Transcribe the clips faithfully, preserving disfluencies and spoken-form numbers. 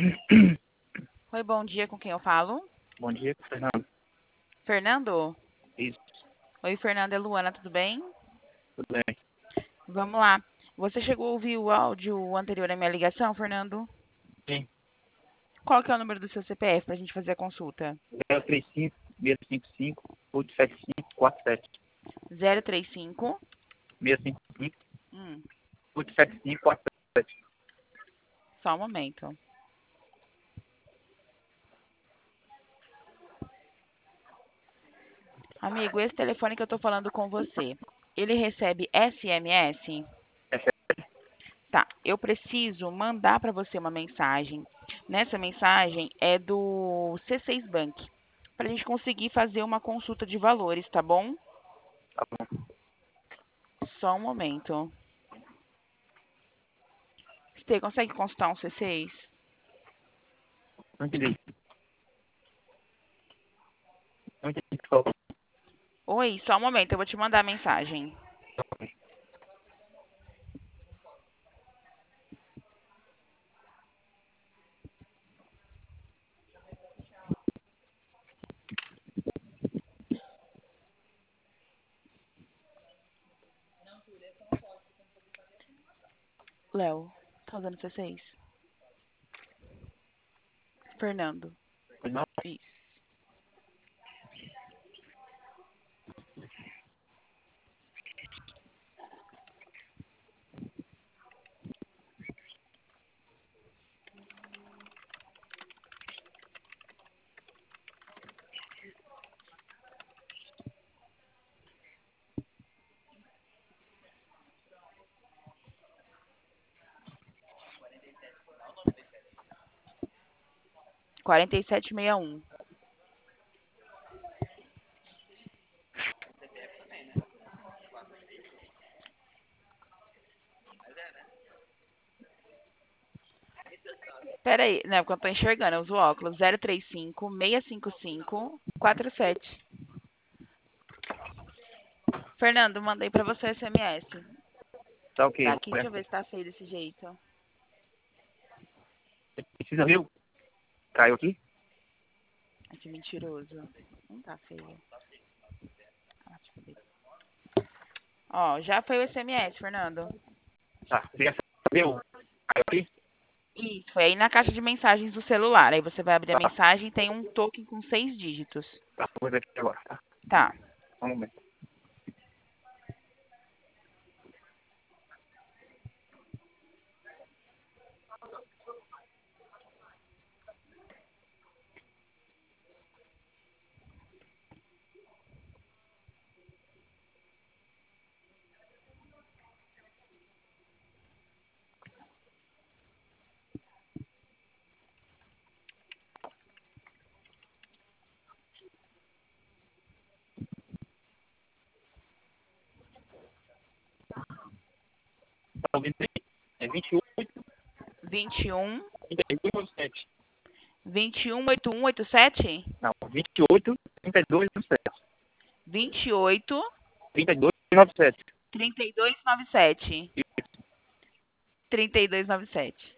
Oi, bom dia, com quem eu falo? Bom dia, Fernando. Fernando? Isso, Oi, Fernando, é Luana, tudo bem? tudo bem. Vamos lá. Você chegou a ouvir o áudio anterior à minha ligação, Fernando? Sim, Qual que é o número do seu C P F para a gente fazer a consulta? zero três cinco, seis cinco cinco, oito sete cinco, quatro sete. zero três cinco. seis cinco cinco, Hum, oito sete cinco, quatro sete. só um momento. Amigo, esse telefone que eu tô falando com você, ele recebe S M S? É certo? Tá, eu preciso mandar para você uma mensagem. Nessa mensagem é do C seis Bank, para a gente conseguir fazer uma consulta de valores, tá bom? Tá bom. Só um momento. Você consegue consultar um C seis? Não entendi. Não entendi o que falou. Oi, só um momento, eu vou te mandar a mensagem. Léo, tá usando C seis? Fernando. Pois não? Isso. quarenta e sete sessenta e um. Pera aí, né, porque eu tô enxergando, eu uso óculos. zero três cinco, seis cinco cinco, quatro sete. Fernando, mandei pra você S M S. Tá ok. Tá Vou aqui, deixa eu ver ver. se tá feio desse jeito. Precisa ver? Caiu aqui? Ai, que mentiroso. Não tá feio. Ah, deixa eu ver. Ó, já foi o S M S, Fernando. Tá. Você quer saber? o- Caiu aqui? Isso, foi aí na caixa de mensagens do celular. Aí você vai abrir a Tá. mensagem e tem um token com seis dígitos. Tá. Vou ver aqui agora, tá? Tá. Só um momento. Tá ouvindo aí? É vinte e oito, vinte e um, trinta e dois, sete. vinte e um, oitenta e um, oitenta e sete? Não, vinte e oito, trinta e dois, sete. vinte e oito, trinta e dois, noventa e sete. trinta e dois, noventa e sete. trinta e dois, noventa e sete.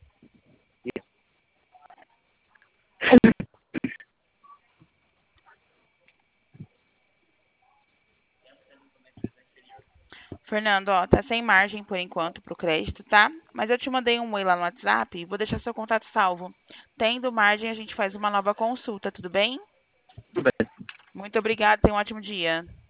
Fernando, ó, tá sem margem por enquanto pro crédito, tá? Mas eu te mandei um oi lá no WhatsApp e vou deixar seu contato salvo. Tendo margem, a gente faz uma nova consulta, tudo bem? Tudo bem. Muito obrigada, tenha um ótimo dia.